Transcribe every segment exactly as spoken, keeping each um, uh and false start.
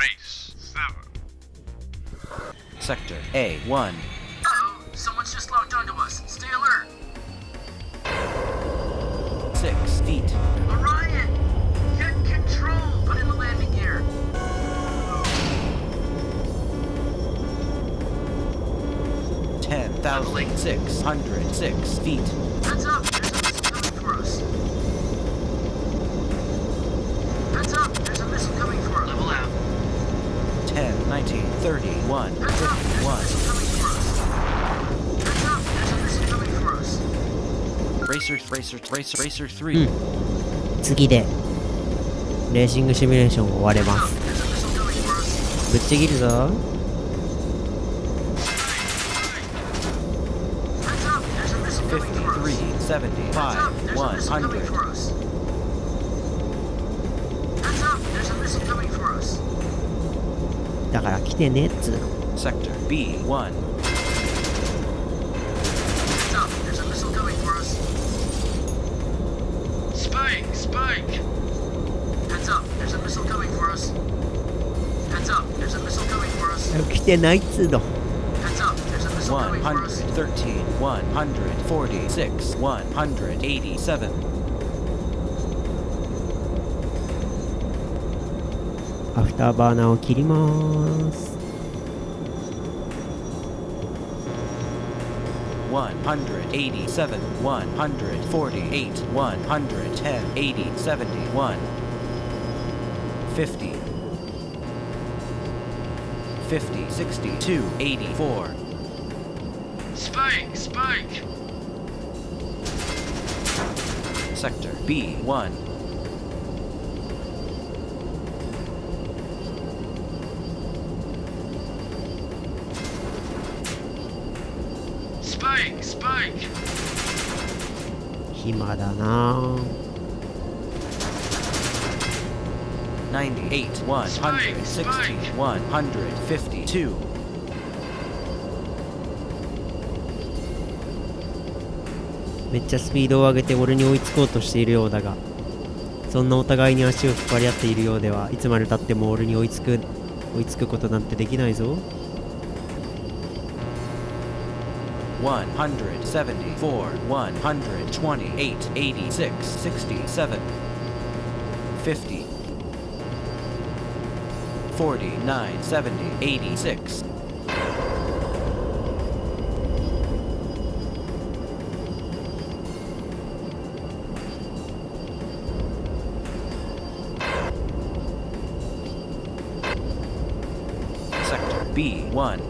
Race seven. Sector A one. Uh-oh, someone's just locked onto us. Stay alert. Six feet. Orion, get control. Put in the landing gear. Ten thousand six hundred six feet. Heads up, there's a missile coming for us. Heads up, there's a missile coming for us. Level out. Ten, nineteen, thirty, one, Heads up, there's a fifty-one. missile coming for us. Heads up, there's a missile coming for us. Racer, racer, racer, racer three. 次でレーシングシミュレーションを終われ Heads ま up, す。 there's a missile coming for us. ぶっちぎるぞ。 Heads up, there's a missile coming for us. Fifty-three, Heads up, seventy-five, there's a one missile coming hundred. for us. Heads up, there's a missile coming for us. だから来てねっつうの。 Sector B one. Heads up, there's a missile coming for us. Spike, spike. Heads up, there's a missile coming for us. Heads up, there's a missile coming for us. 来てないっつうの。 Heads up, there's a missile One coming for hundred us. thirteen, one hundred forty-six, one hundred eighty-seven. アフターバーナーを切りまーす。 One hundred eighty-seven, one hundred forty-eight, one hundred ten, eighty, seventy-one. Fifty. Fifty, sixty-two, eighty-four. Spike, spike. Sector B one. Spike, spike. 暇だなぁ。 Ninety-eight, one hundred sixty, one hundred fifty-two. めっちゃスピードを上げて俺に追いつこうとしているようだが、そんなお互いに足を引っ張り合っているようではいつまでたっても俺に追いつく追いつくことなんてできないぞ。 One hundred seventy-four, one hundred twenty-eight, eighty-six, sixty-seven. Fifty. Forty-nine, seventy, eighty-six. Sector B one.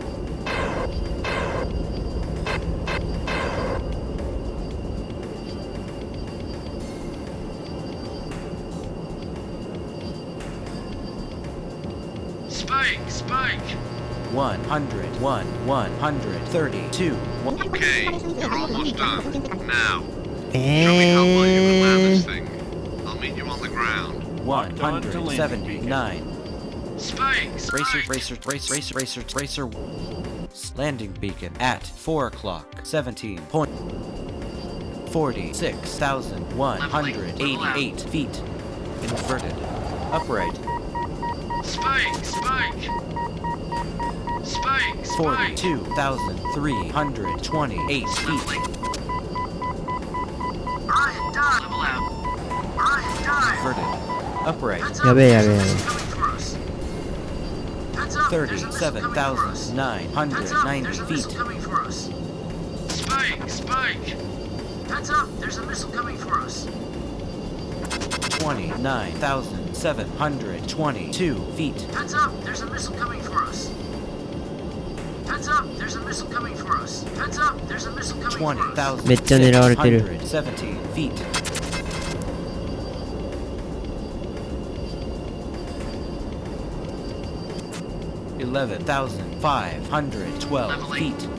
Spike, spike. One hundred one, one hundred thirty-two. Okay, you're almost done. Now, show え me how well you can land ー this thing. I'll meet you on the ground. One hundred seventy-nine. Spike, spike. Racer, racer, racer, racer, racer, racer. Landing beacon at four o'clock. Seventeen point. Forty-six thousand one hundred eighty-eight feet. Inverted. Upright. Spike, spike. Spike, spike. Forty-two thousand three hundred twenty-eight feet. Orion, dive. Level out. Orion, dive. Inverted. Upright. Heads や up, べえや there's べ a え。 missile coming for us. Heads up, there's a missile Thirty-seven coming for us. thousand nine hundred Heads up, ninety there's a feet. missile coming for us. Spike, spike. Heads up, there's a missile coming for us. Twenty-nine thousand seven hundred twenty-two feet. Heads up, there's a missile coming for us. Heads up, there's a missile coming for us. Heads up, there's a missile coming Twenty for us. thousand めっちゃ狙われてる。 six hundred seventeen feet. Eleven thousand five hundred twelve Leveling. feet.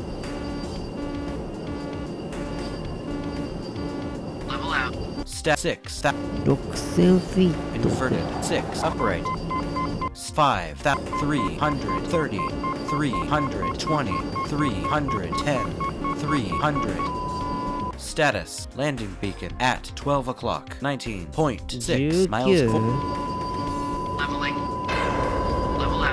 Level out. Step six. Step ろくせんフィート。 inverted. Six upright. Five. That three hundred thirty. Three hundred twenty. Three hundred ten. Three hundred. Status. Landing beacon at twelve o'clock. Nineteen point six miles. じゅうきゅう For- Leveling. Level out.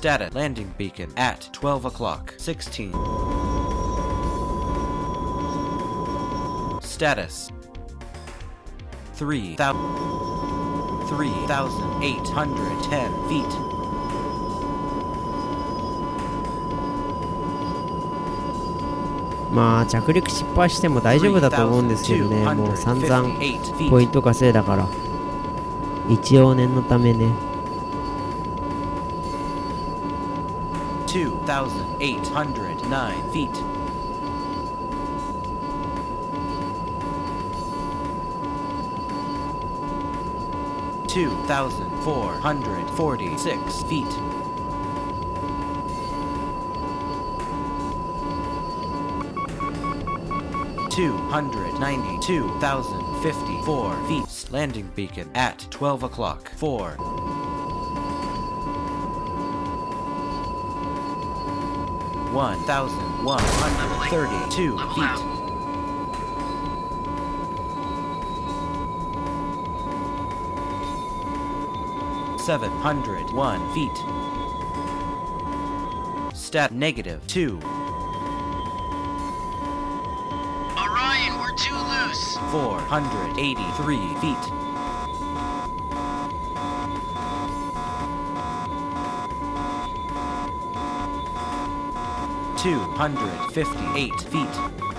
Status landing beacon at twelve o'clock. sixteen. Status three thousand eight hundred ten feet. まあ着陸失敗しても大丈夫だと思うんですけどね。もう散々ポイント稼いだから一応念のためね。 two thousand eight hundred nine feet. two thousand four hundred forty-six feet. two hundred ninety-two thousand fifty-four feet. Landing beacon at twelve o'clock. four. one thousand one hundred thirty-two feet. seven hundred one feet. Stat negative two. Orion, we're too loose. four hundred eighty-three feet. two hundred fifty-eight feet.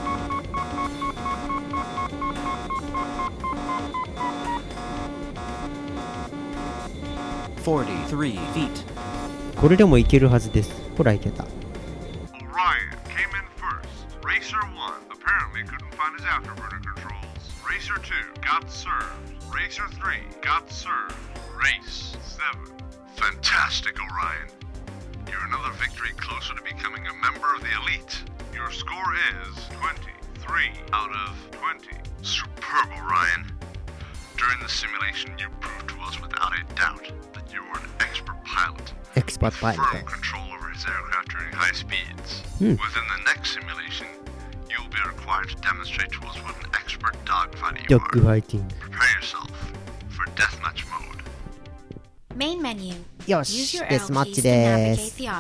forty-three feet. これでもいけるはずです。ほらいけた。 Orion came in first. Racer one apparently couldn't find his afterburner controls. Racer two got served. Racer three got served. Race seven. Fantastic, Orion. You're another victory closer to becoming a member of the elite. Your score is twenty-three out of twenty. Superb, Orion. During the simulation, you proved to us without a doubt that you were an expert pilot. Expert with pilot. firm control over his aircraft during high speeds. Hmm. Within the next simulation, you'll be required to demonstrate to us what an expert dogfighter you Dog are. fighting. Prepare yourself for deathmatch mode. Main menu. よ Use し your デス arrow マッチ keys to で navigate す。 the